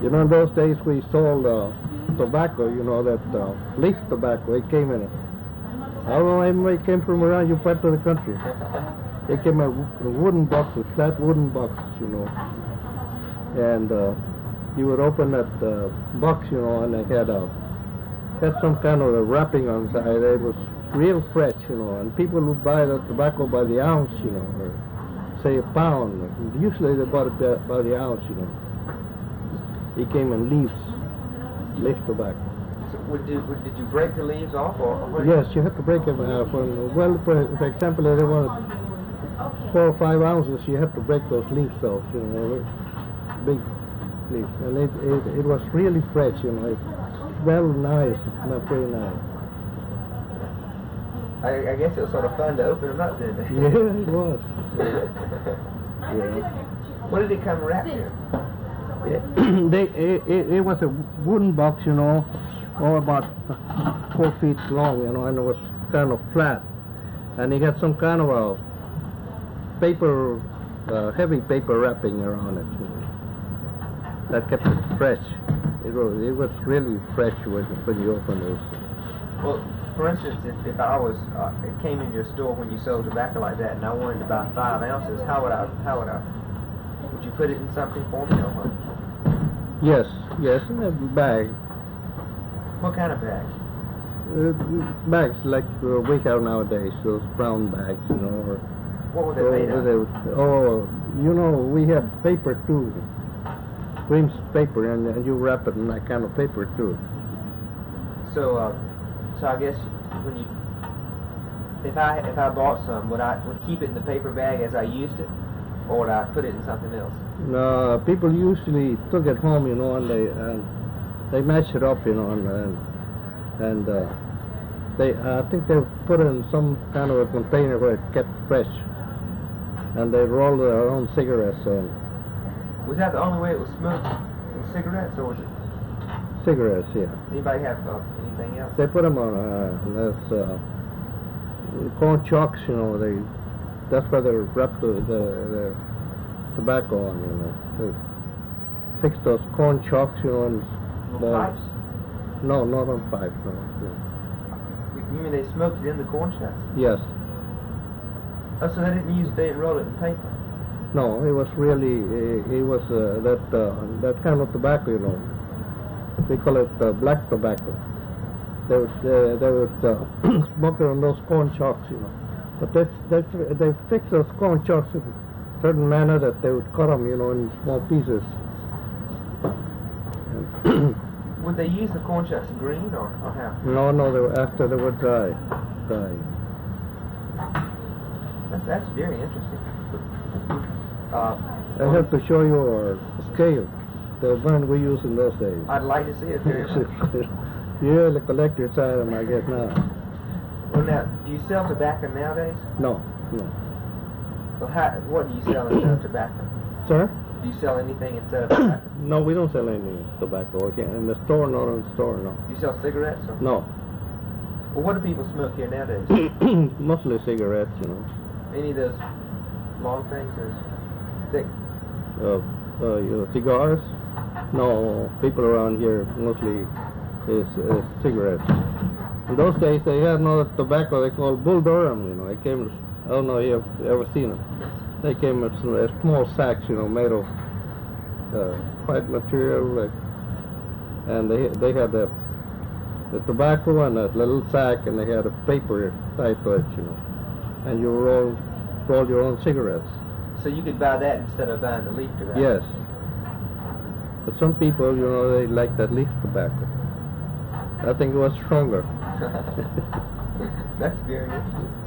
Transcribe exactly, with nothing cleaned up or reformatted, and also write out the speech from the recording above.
You know, in those days we sold uh, tobacco, you know, that uh, leaf tobacco. It came in it. I don't know, it came from around your part of the country. It came in wooden boxes, flat wooden boxes, you know. And uh, you would open that uh, box, you know, and it had a had some kind of a wrapping on the side. It was real fresh, you know, and people would buy the tobacco by the ounce, you know, or say a pound. Usually they bought it by, by the ounce, you know. It came in leaves, leaf tobacco. So would you, would, did you break the leaves off, or, or what? Yes, you have to break them. Uh, from, well, for, for example, if they wanted four or five ounces, you have to break those leaves off, you know, big leaves. And it, it, it was really fresh, you know. It smelled nice, not very nice. I, I guess it was sort of fun to open them up, didn't it? Yeah, it was. Yeah. What did it come wrapped in? It, they, it, it, it was a wooden box, you know, or about four feet long, you know, and it was kind of flat. And it had some kind of a paper, uh, heavy paper wrapping around it, you know, that kept it fresh. It was, it was really fresh when, when you opened it. Well, for instance, if, if I was, uh, it came in your store when you sold tobacco like that, and I wanted to buy five ounces, how would I, how would I, would you put it in something for me, or what? Yes, yes, in a bag. What kind of bag? Uh, bags like uh, we have nowadays, those brown bags, you know. Or, what were they or, made of? They, oh, you know, we have paper too, creams paper, and, and you wrap it in that kind of paper too. So, uh, so I guess when you, if I if I bought some, would I would keep it in the paper bag as I used it, or would I put it in something else? No, people usually took it home, you know, and they and they mash it up, you know, and and, and uh, they I think they put it in some kind of a container where it kept fresh, and they rolled their own cigarettes. And was that the only way it was smoked? In cigarettes, or was it? Cigarettes, yeah. Anybody have uh, anything else? They put them on uh, that's uh, corn chocks, you know. They that's where they wrap the, the, the tobacco on, you know. They fix those corn chocks, you know, and Little pipes? No, not on pipes, no, no. You mean they smoked it in the corn shucks? Yes. Oh, so they didn't use, they didn't roll it in paper? No, it was really, it, it was uh, that uh, that kind of tobacco, you know. They call it uh, black tobacco. They would, uh, they would uh, smoke it on those corn chocks, you know. But they, they, they fix those corn chocks in a certain manner that they would cut them, you know, in small pieces. Would they use the corn shucks green, or, or how? No, no, they were, after they were dry. dry. That's, that's very interesting. Uh, I have to show you our scale, the one we used in those days. I'd like to see it very much. You're the collector's item, I guess, now. Well, now, do you sell tobacco nowadays? No, no. Well, how, what do you sell instead of tobacco? Sir? Do you sell anything instead of tobacco? No, we don't sell any tobacco. Okay. In the store, not in the store, no. You sell cigarettes? Or? No. Well, what do people smoke here nowadays? Mostly cigarettes, you know. Any of those long things or thick? Uh, uh, you know, cigars? No, people around here mostly is, is cigarettes. In those days, they had another tobacco they called Bull Durham, you know. It came, I don't know if you've ever seen them. They came in uh, small sacks, you know, made of uh, white material, like, and they they had the the tobacco in a little sack, and they had a paper tied to it, you know, and you roll roll your own cigarettes. So you could buy that instead of buying the leaf tobacco? Yes. But some people, you know, they like that leaf tobacco. I think it was stronger. That's very interesting.